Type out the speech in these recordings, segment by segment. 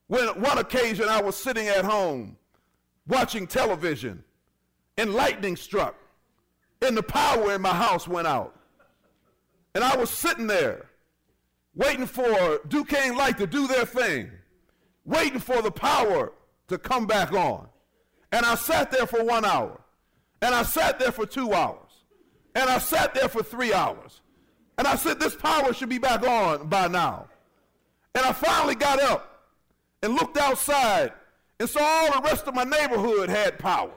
When one occasion I was sitting at home watching television and lightning struck and the power in my house went out. And I was sitting there waiting for Duquesne Light to do their thing, waiting for the power to come back on. And I sat there for 1 hour, and I sat there for 2 hours, and I sat there for 3 hours. And I said, this power should be back on by now. And I finally got up and looked outside and saw all the rest of my neighborhood had power.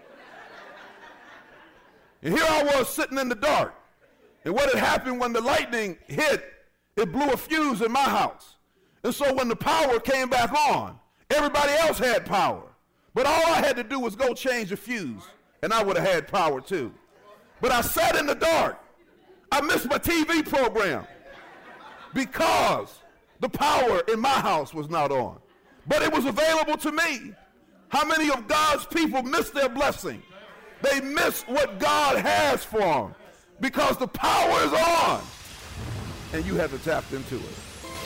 And here I was sitting in the dark. And what had happened when the lightning hit, it blew a fuse in my house. And so when the power came back on, everybody else had power. But all I had to do was go change the fuse, and I would have had power too. But I sat in the dark. I missed my TV program because the power in my house was not on. But it was available to me. How many of God's people miss their blessing? They miss what God has for them because the power is on, and you haven't tapped into it.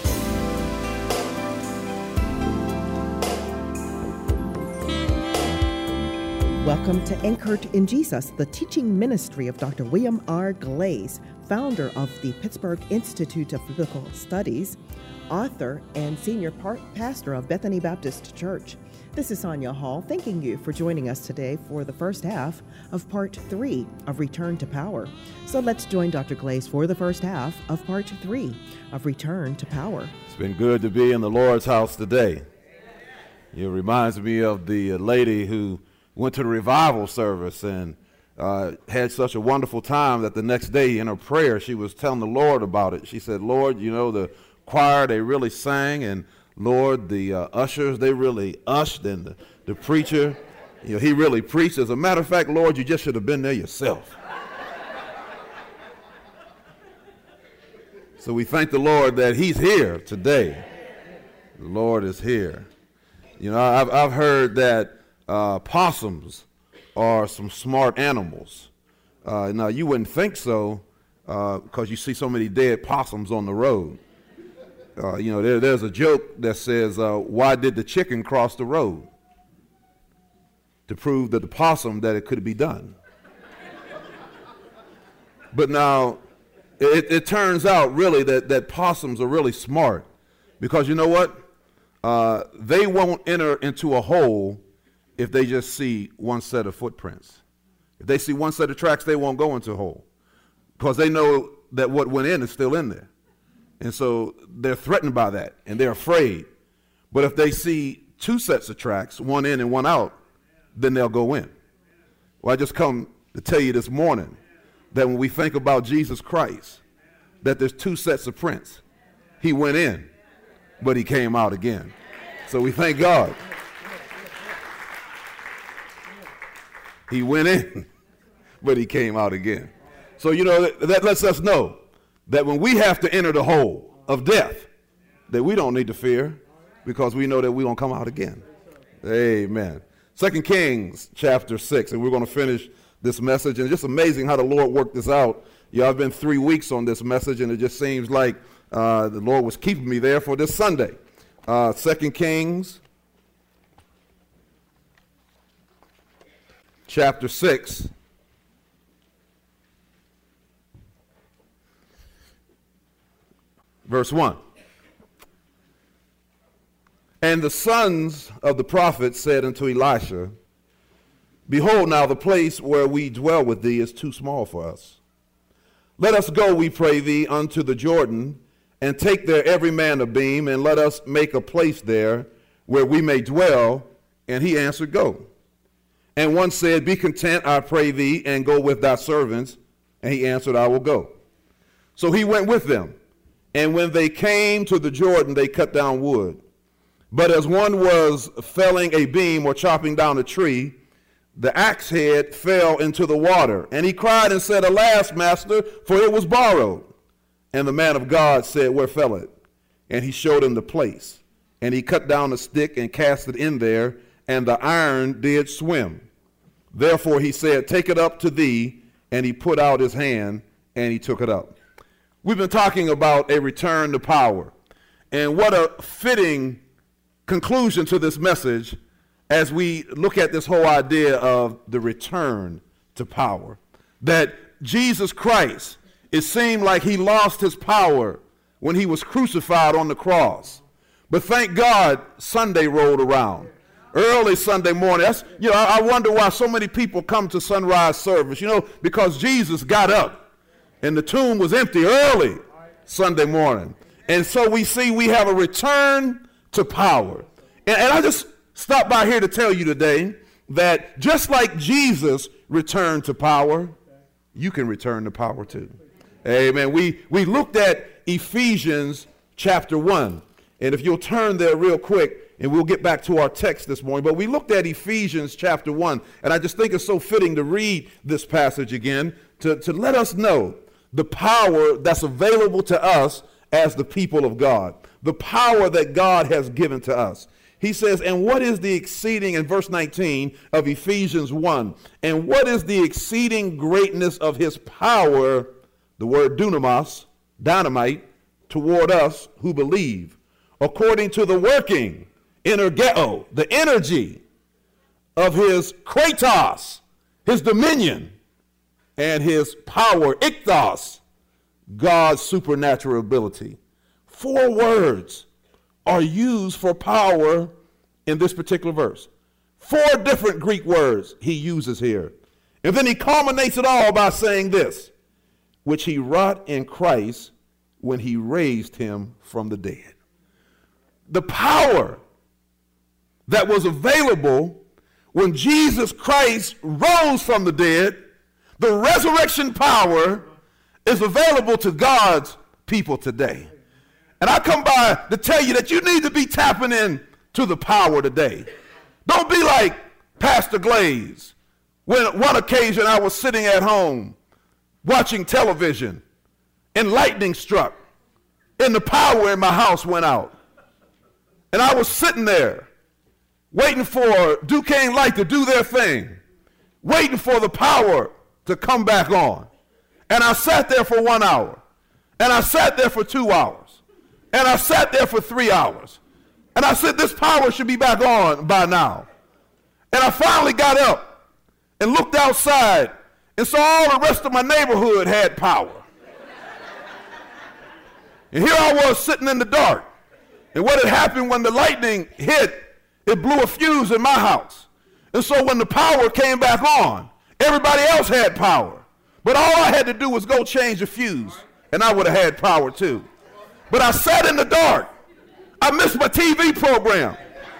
Welcome to Anchored in Jesus, the teaching ministry of Dr. William R. Glaze, founder of the Pittsburgh Institute of Biblical Studies, author and senior pastor of Bethany Baptist Church. This is Sonia Hall, thanking you for joining us today for the first half of Part 3 of Return to Power. So let's join Dr. Glaze for the first half of Part 3 of Return to Power. It's been good to be in the Lord's house today. It reminds me of the lady who went to the revival service and had such a wonderful time that the next day in her prayer she was telling the Lord about it. She said, Lord, you know, the choir, they really sang, and Lord, the ushers, they really ushed, and the preacher, you know, he really preached. As a matter of fact, Lord, you just should have been there yourself. So we thank the Lord that he's here today. The Lord is here. You know, I've heard that possums are some smart animals. Now, you wouldn't think so because you see so many dead possums on the road. You know, there's a joke that says, why did the chicken cross the road? To prove to the possum that it could be done. But now, it turns out really that possums are really smart because you know what? They won't enter into a hole if they just see one set of footprints. If they see one set of tracks, they won't go into a hole because they know that what went in is still in there. And so they're threatened by that, and they're afraid. But if they see two sets of tracks, one in and one out, then they'll go in. Well, I just come to tell you this morning that when we think about Jesus Christ, that there's two sets of prints. He went in, but he came out again. So we thank God. He went in, but he came out again. So, you know, that lets us know that when we have to enter the hole of death, that we don't need to fear because we know that we're going to come out again. Amen. 2 Kings chapter 6, and we're going to finish this message. And it's just amazing how the Lord worked this out. You know, I've been 3 weeks on this message, and it just seems like the Lord was keeping me there for this Sunday. 2 Kings chapter 6. Verse 1. And the sons of the prophets said unto Elisha, Behold, now the place where we dwell with thee is too small for us. Let us go, we pray thee, unto the Jordan, and take there every man a beam, and let us make a place there where we may dwell. And he answered, Go. And one said, Be content, I pray thee, and go with thy servants. And he answered, I will go. So he went with them. And when they came to the Jordan, they cut down wood. But as one was felling a beam or chopping down a tree, the axe head fell into the water. And he cried and said, Alas, master, for it was borrowed. And the man of God said, Where fell it? And he showed him the place. And he cut down a stick and cast it in there, and the iron did swim. Therefore he said, Take it up to thee. And he put out his hand, and he took it up. We've been talking about a return to power. And what a fitting conclusion to this message as we look at this whole idea of the return to power. That Jesus Christ, it seemed like he lost his power when he was crucified on the cross. But thank God Sunday rolled around. Early Sunday morning. I wonder why so many people come to sunrise service, because Jesus got up and the tomb was empty early Sunday morning. And so we see we have a return to power. And I just stopped by here to tell you today that just like Jesus returned to power, you can return to power too. Amen. We looked at Ephesians chapter 1. And if you'll turn there real quick, and we'll get back to our text this morning. But we looked at Ephesians chapter 1, and I just think it's so fitting to read this passage again to let us know the power that's available to us as the people of God, the power that God has given to us. He says, and what is the exceeding, in verse 19 of Ephesians 1, and what is the exceeding greatness of his power, the word dunamis, dynamite, toward us who believe, according to the working, energeo, the energy of his kratos, his dominion, and his power, ichthos, God's supernatural ability. 4 words are used for power in this particular verse. 4 different Greek words he uses here. And then he culminates it all by saying this, which he wrought in Christ when he raised him from the dead. The power that was available when Jesus Christ rose from the dead, the resurrection power is available to God's people today. And I come by to tell you that you need to be tapping in to the power today. Don't be like Pastor Glaze. When one occasion I was sitting at home watching television and lightning struck and the power in my house went out. And I was sitting there waiting for Duquesne Light to do their thing, waiting for the power to come back on. And I sat there for 1 hour, and I sat there for 2 hours, and I sat there for 3 hours. And I said, this power should be back on by now. And I finally got up and looked outside and saw all the rest of my neighborhood had power. And here I was sitting in the dark. And what had happened when the lightning hit, it blew a fuse in my house. And so when the power came back on, everybody else had power. But all I had to do was go change the fuse, and I would have had power too. But I sat in the dark. I missed my TV program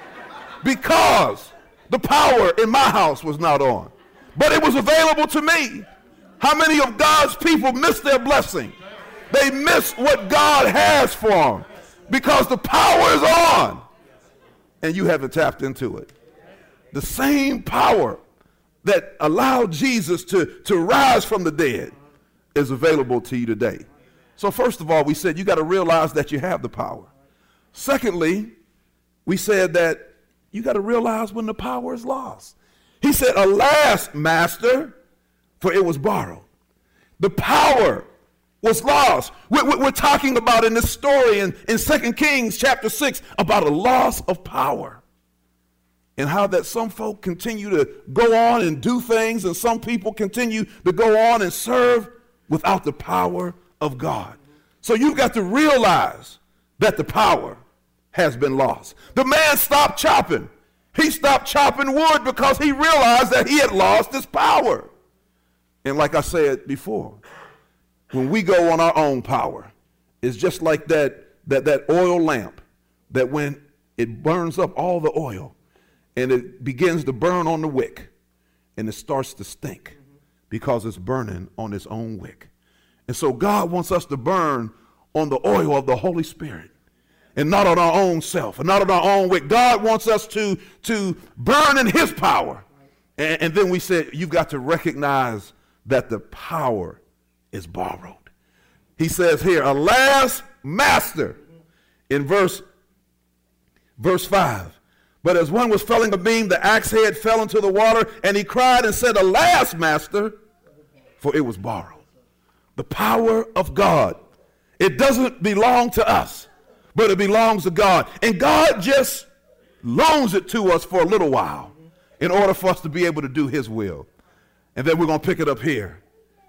because the power in my house was not on. But it was available to me. How many of God's people miss their blessing? They miss what God has for them because the power is on and you haven't tapped into it. The same power that allowed Jesus to rise from the dead is available to you today. So first of all, we said you got to realize that you have the power. Secondly, we said that you got to realize when the power is lost. He said, alas, master, for it was borrowed. The power was lost. We're talking about in this story in 2 Kings chapter 6 about a loss of power and how that some folk continue to go on and do things and some people continue to go on and serve without the power of God. So you've got to realize that the power has been lost. The man stopped chopping. He stopped chopping wood because he realized that he had lost his power. And like I said before, when we go on our own power, it's just like that oil lamp that when it burns up all the oil and it begins to burn on the wick and it starts to stink because it's burning on its own wick. And so God wants us to burn on the oil of the Holy Spirit and not on our own self and not on our own wick. God wants us to burn in his power. And then we said, you've got to recognize that the power is borrowed. He says here, alas, master, in verse 5. But as one was felling a beam, the axe head fell into the water, and he cried and said, alas, master, for it was borrowed. The power of God. It doesn't belong to us, but it belongs to God. And God just loans it to us for a little while in order for us to be able to do his will. And then we're going to pick it up here.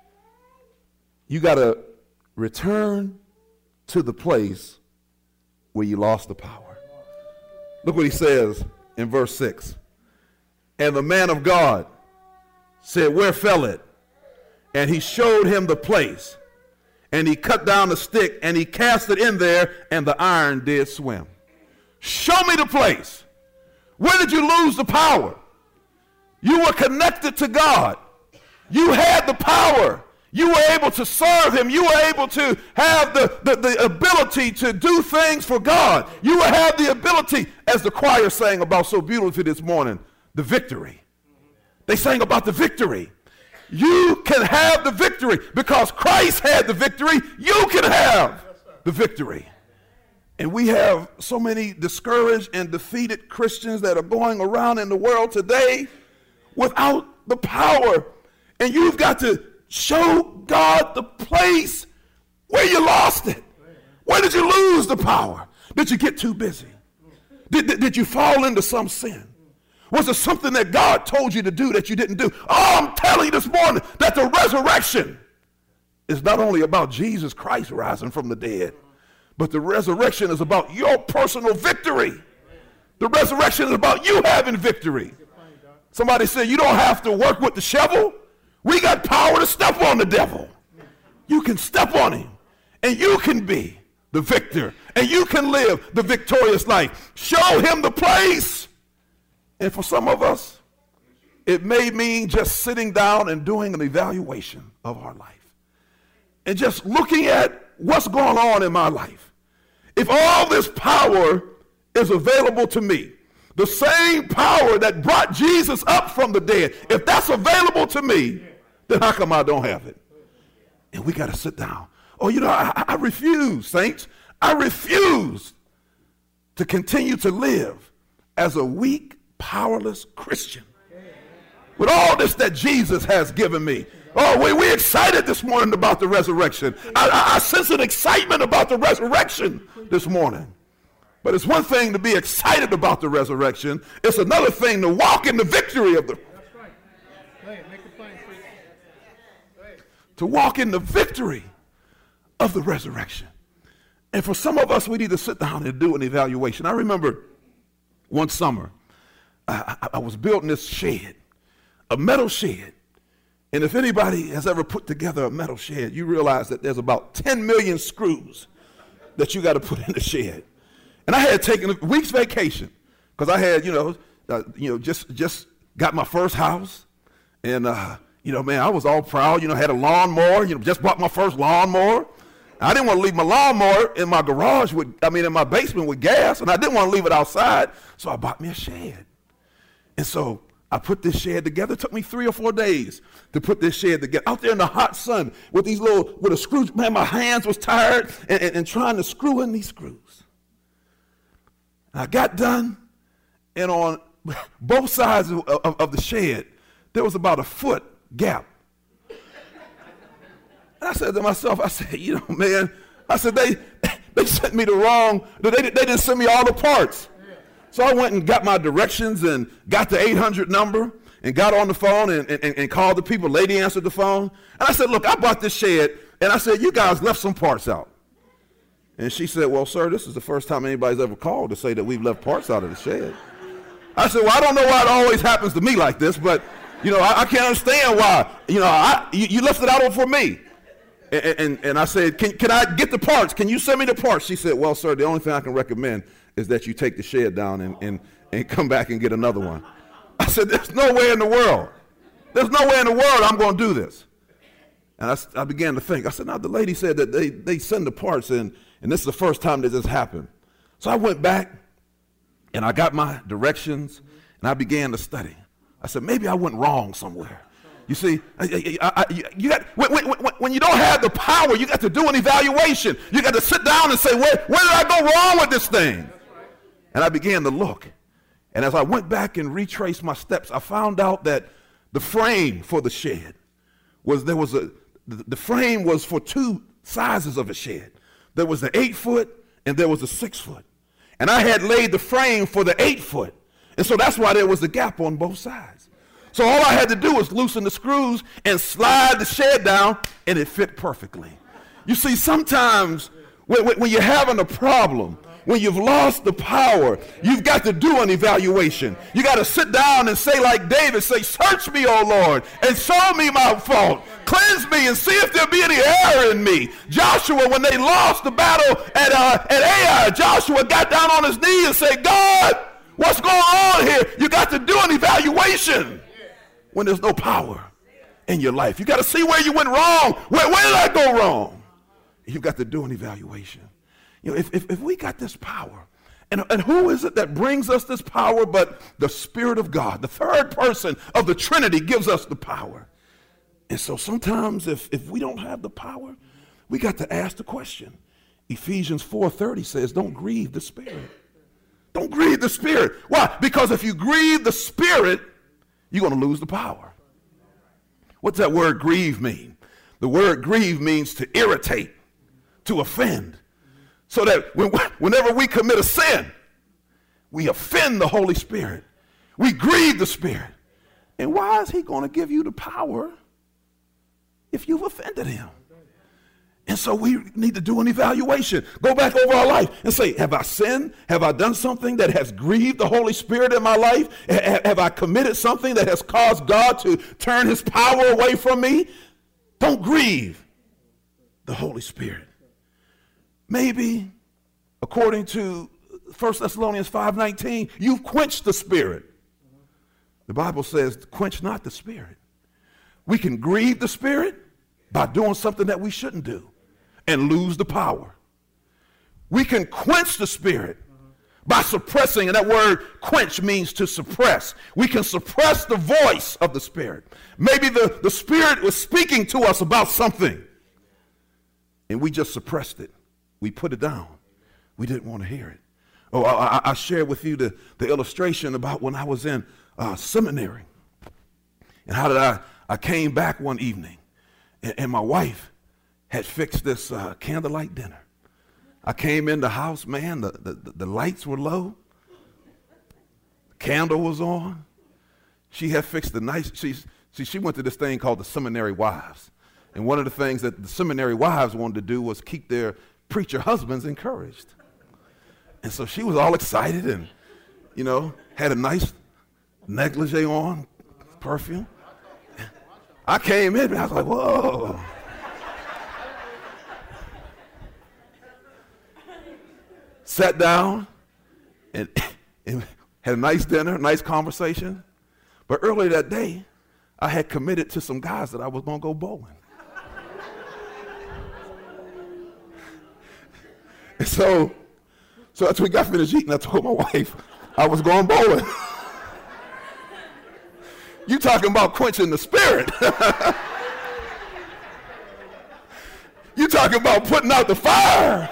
You got to return to the place where you lost the power. Look what he says in verse 6. And the man of God said, where fell it? And he showed him the place. And he cut down the stick, and he cast it in there, and the iron did swim. Show me the place. Where did you lose the power? You were connected to God. You had the power. You were able to serve him. You were able to have the ability to do things for God. You will have the ability, as the choir sang about so beautifully this morning, the victory. They sang about the victory. You can have the victory because Christ had the victory. You can have the victory. And we have so many discouraged and defeated Christians that are going around in the world today without the power. And you've got to show God the place where you lost it. Where did you lose the power? Did you get too busy? Did you fall into some sin? Was there something that God told you to do that you didn't do? Oh, I'm telling you this morning that the resurrection is not only about Jesus Christ rising from the dead, but the resurrection is about your personal victory. The resurrection is about you having victory. Somebody said you don't have to work with the shovel. We got power to step on the devil. You can step on him, and you can be the victor, and you can live the victorious life. Show him the place. And for some of us, it may mean just sitting down and doing an evaluation of our life and just looking at what's going on in my life. If all this power is available to me, the same power that brought Jesus up from the dead, if that's available to me, then how come I don't have it? And we got to sit down. Oh, you know, I refuse, saints. I refuse to continue to live as a weak, powerless Christian with all this that Jesus has given me. Oh, we're excited this morning about the resurrection. I sense an excitement about the resurrection this morning. But it's one thing to be excited about the resurrection. It's another thing to walk in the victory of the to walk in the victory of the resurrection. And for some of us, we need to sit down and do an evaluation. I remember one summer, I was building this shed, a metal shed. And if anybody has ever put together a metal shed, you realize that there's about 10 million screws that you got to put in the shed. And I had taken a week's vacation because I had, just got my first house. And, man, I was all proud, had a lawnmower, just bought my first lawnmower. I didn't want to leave my lawnmower in my garage in my basement with gas, and I didn't want to leave it outside. So I bought me a shed. And so I put this shed together. It took me 3 or 4 days to put this shed together out there in the hot sun with a screw. Man, my hands was tired and trying to screw in these screws. And I got done, and on both sides of the shed, there was about a foot gap. And I said to myself, man, they sent me they didn't send me all the parts. So I went and got my directions and got the 800 number and got on the phone and called the people. Lady answered the phone. And I said, look, I bought this shed. And I said, you guys left some parts out. And she said, well, sir, this is the first time anybody's ever called to say that we've left parts out of the shed. I said, well, I don't know why it always happens to me like this, but, I can't understand why. You left it out for me. And I said, can I get the parts? Can you send me the parts? She said, well, sir, the only thing I can recommend is that you take the shed down and come back and get another one. I said, there's no way in the world. There's no way in the world I'm going to do this. And I began to think. I said, now the lady said that they send the parts in, and this is the first time that this happened. So I went back, and I got my directions, and I began to study. I said, maybe I went wrong somewhere. You see, when you don't have the power, you got to do an evaluation. You got to sit down and say, where did I go wrong with this thing? And I began to look. And as I went back and retraced my steps, I found out that the frame for the shed the frame was for 2 sizes of a shed. There was the 8-foot and there was a 6-foot. And I had laid the frame for the 8 foot. And so that's why there was a gap on both sides. So all I had to do was loosen the screws and slide the shed down, and it fit perfectly. You see, sometimes when you're having a problem, when you've lost the power, you've got to do an evaluation. You got to sit down and say like David, say, search me, O Lord, and show me my fault. Cleanse me and see if there be any error in me. Joshua, when they lost the battle at Ai, Joshua got down on his knees and said, God, what's going on here? You got to do an evaluation when there's no power in your life. You got to see where you went wrong. Where did I go wrong? You've got to do an evaluation. You know, if we got this power, and who is it that brings us this power but the Spirit of God? The third person of the Trinity gives us the power. And so sometimes if we don't have the power, we got to ask the question. Ephesians 4:30 says, don't grieve the Spirit. Don't grieve the Spirit. Why? Because if you grieve the Spirit, you're going to lose the power. What's that word grieve mean? The word grieve means to irritate, to offend. So that whenever we commit a sin, we offend the Holy Spirit. We grieve the Spirit. And why is he going to give you the power if you've offended him? And so we need to do an evaluation. Go back over our life and say, have I sinned? Have I done something that has grieved the Holy Spirit in my life? Have I committed something that has caused God to turn his power away from me? Don't grieve the Holy Spirit. Maybe, according to 1 Thessalonians 5:19, you've quenched the Spirit. The Bible says, quench not the Spirit. We can grieve the Spirit by doing something that we shouldn't do and lose the power. We can quench the Spirit by suppressing, and that word quench means to suppress. We can suppress the voice of the Spirit. Maybe the Spirit was speaking to us about something, and we just suppressed it. We put it down. We didn't want to hear it. Oh, I shared with you the illustration about when I was in seminary and how did I came back one evening and my wife had fixed this candlelight dinner. I came in the house, man, the lights were low. The candle was on. She had fixed the nice, she went to this thing called the Seminary Wives. And one of the things that the seminary wives wanted to do was keep their preacher husbands encouraged. And so she was all excited and, you know, had a nice negligee on, perfume. I came in and I was like, whoa. Sat down and had a nice dinner, nice conversation. But earlier that day, I had committed to some guys that I was going to go bowling. And so after we got finished eating, I told my wife I was going bowling. You talking about quenching the Spirit. You talking about putting out the fire.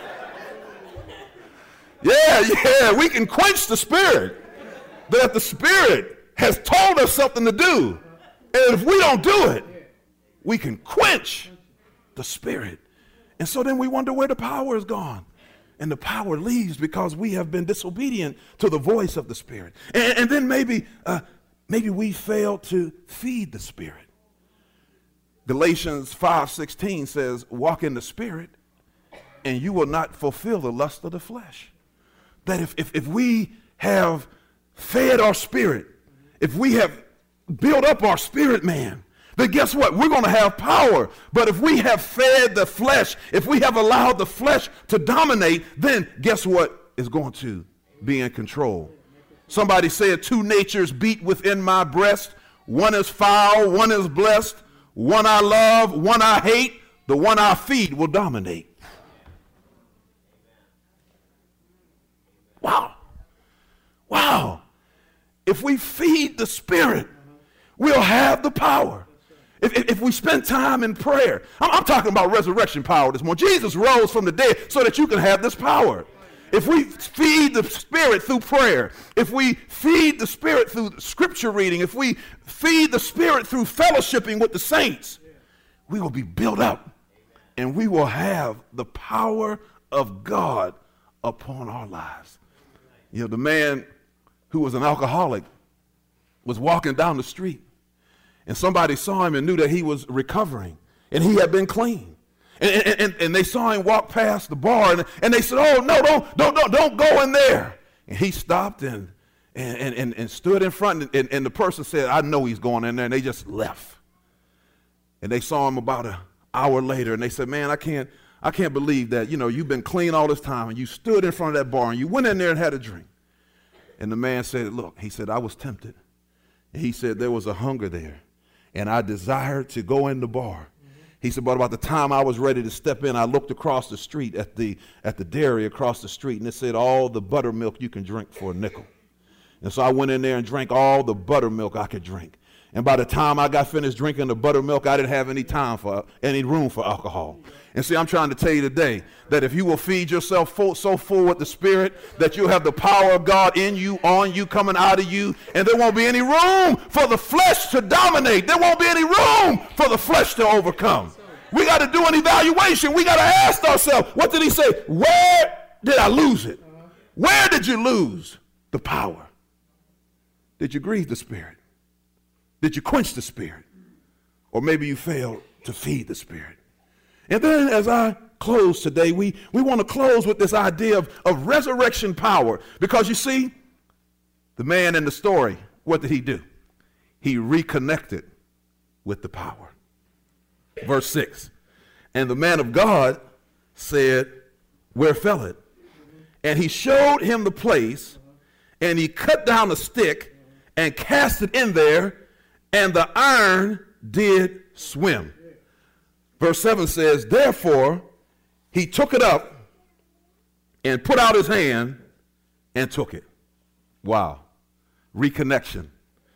Yeah, we can quench the Spirit. But if the Spirit has told us something to do, and if we don't do it, we can quench the Spirit. And so then we wonder where the power is gone. And the power leaves because we have been disobedient to the voice of the Spirit. And then maybe we fail to feed the Spirit. Galatians 5:16 says, walk in the Spirit, and you will not fulfill the lust of the flesh. That if we have fed our spirit, if we have built up our spirit man, then guess what? We're going to have power. But if we have fed the flesh, if we have allowed the flesh to dominate, then guess what is going to be in control? Somebody said, two natures beat within my breast. One is foul, one is blessed. One I love, one I hate. The one I feed will dominate. Wow. If we feed the Spirit, we'll have the power. If we spend time in prayer, I'm talking about resurrection power this morning. Jesus rose from the dead so that you can have this power. If we feed the Spirit through prayer, if we feed the Spirit through scripture reading, if we feed the Spirit through fellowshipping with the saints, we will be built up and we will have the power of God upon our lives. The man who was an alcoholic was walking down the street, and somebody saw him and knew that he was recovering, and he had been clean. And they saw him walk past the bar, and they said, "Oh no, don't go in there." And he stopped and stood in front, and the person said, "I know he's going in there," and they just left. And they saw him about an hour later, and they said, "Man, I can't believe that, you've been clean all this time, and you stood in front of that bar, and you went in there and had a drink." And the man said, "Look," he said, "I was tempted." And he said, "There was a hunger there, and I desired to go in the bar." He said, "But about the time I was ready to step in, I looked across the street at the dairy across the street, and it said all the buttermilk you can drink for a nickel. And so I went in there and drank all the buttermilk I could drink. And by the time I got finished drinking the buttermilk, I didn't have any room for alcohol." And see, I'm trying to tell you today that if you will feed yourself so full with the Spirit that you'll have the power of God in you, on you, coming out of you, and there won't be any room for the flesh to dominate. There won't be any room for the flesh to overcome. We got to do an evaluation. We got to ask ourselves, what did he say? Where did I lose it? Where did you lose the power? Did you grieve the Spirit? Did you quench the Spirit? Or maybe you failed to feed the Spirit. And then as I close today, we want to close with this idea of resurrection power. Because you see, the man in the story, what did he do? He reconnected with the power. Verse 6, and the man of God said, "Where fell it?" And he showed him the place, and he cut down a stick and cast it in there, and the iron did swim. Verse 7 says, therefore he took it up and put out his hand and took it. Wow. Reconnection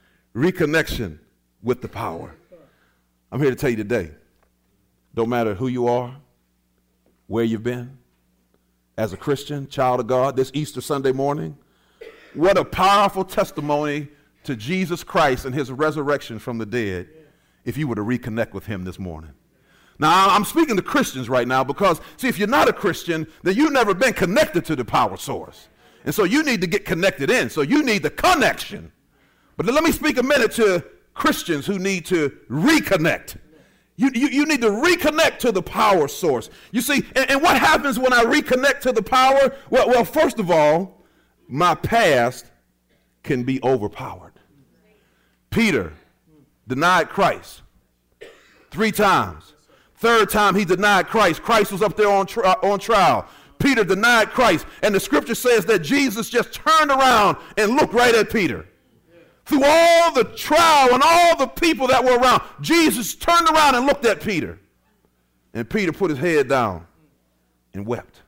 with the power. I'm here to tell you today, don't matter who you are, where you've been, as a Christian, child of God, this Easter Sunday morning, what a powerful testimony to Jesus Christ and his resurrection from the dead if you were to reconnect with him this morning. Now, I'm speaking to Christians right now because, see, if you're not a Christian, then you've never been connected to the power source. And so you need to get connected in. So you need the connection. But let me speak a minute to Christians who need to reconnect. You need to reconnect to the power source. You see, and what happens when I reconnect to the power? Well, first of all, my past can be overpowered. Peter denied Christ 3 times. Third time he denied Christ. Christ was up there on trial. Peter denied Christ. And the scripture says that Jesus just turned around and looked right at Peter. Through all the trial and all the people that were around, Jesus turned around and looked at Peter. And Peter put his head down and wept.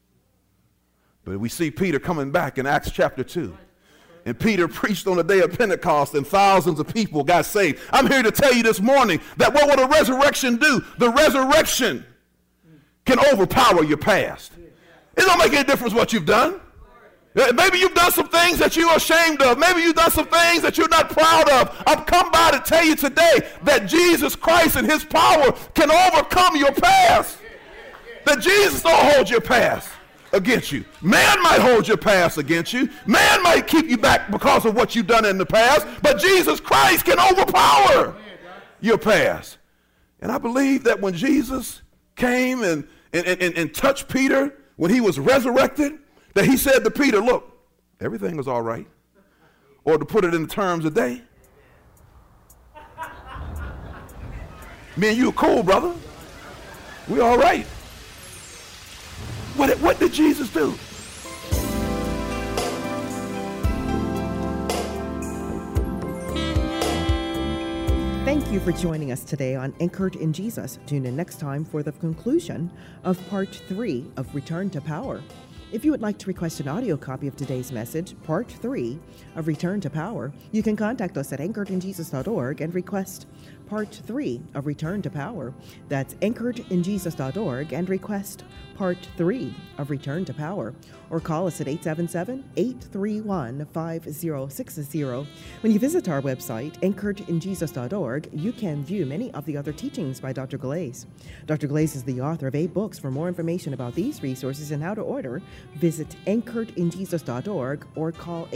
But we see Peter coming back in Acts chapter 2. And Peter preached on the day of Pentecost, and thousands of people got saved. I'm here to tell you this morning that what will the resurrection do? The resurrection can overpower your past. It don't make any difference what you've done. Maybe you've done some things that you're ashamed of. Maybe you've done some things that you're not proud of. I've come by to tell you today that Jesus Christ and his power can overcome your past. That Jesus don't hold your past against you. Man might hold your past against you. Man might keep you back because of what you've done in the past. But Jesus Christ can overpower your past. And I believe that when Jesus came and touched Peter, when he was resurrected, that he said to Peter, look, everything was all right. Or to put it in terms of today, me and you are cool, brother. We all right. What did Jesus do? Thank you for joining us today on Anchored in Jesus. Tune in next time for the conclusion of Part 3 of Return to Power. If you would like to request an audio copy of today's message, Part 3 of Return to Power, you can contact us at anchoredinjesus.org and request Part 3 of Return to Power. That's anchoredinjesus.org and request Part 3 of Return to Power. Or call us at 877-831-5060. When you visit our website, anchoredinjesus.org, you can view many of the other teachings by Dr. Glaze. Dr. Glaze is the author of 8 books. For more information about these resources and how to order, visit anchoredinjesus.org or call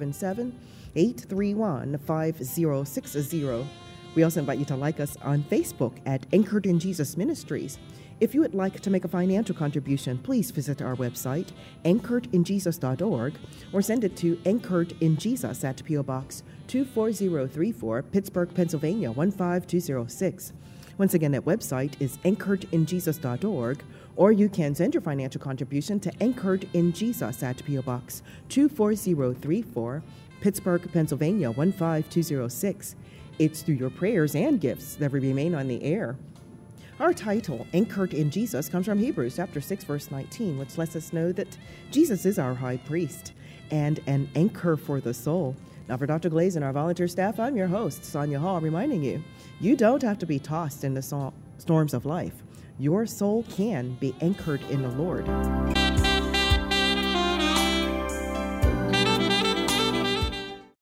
877-831-5060. We also invite you to like us on Facebook at Anchored in Jesus Ministries. If you would like to make a financial contribution, please visit our website, anchoredinjesus.org, or send it to Anchored in Jesus at P.O. Box 24034, Pittsburgh, Pennsylvania 15206. Once again, that website is anchoredinjesus.org, or you can send your financial contribution to Anchored in Jesus at P.O. Box 24034, Pittsburgh, Pennsylvania 15206. It's through your prayers and gifts that we remain on the air. Our title, Anchored in Jesus, comes from Hebrews chapter 6, verse 19, which lets us know that Jesus is our high priest and an anchor for the soul. Now, for Dr. Glaze and our volunteer staff, I'm your host, Sonia Hall, reminding you don't have to be tossed in the storms of life. Your soul can be anchored in the Lord.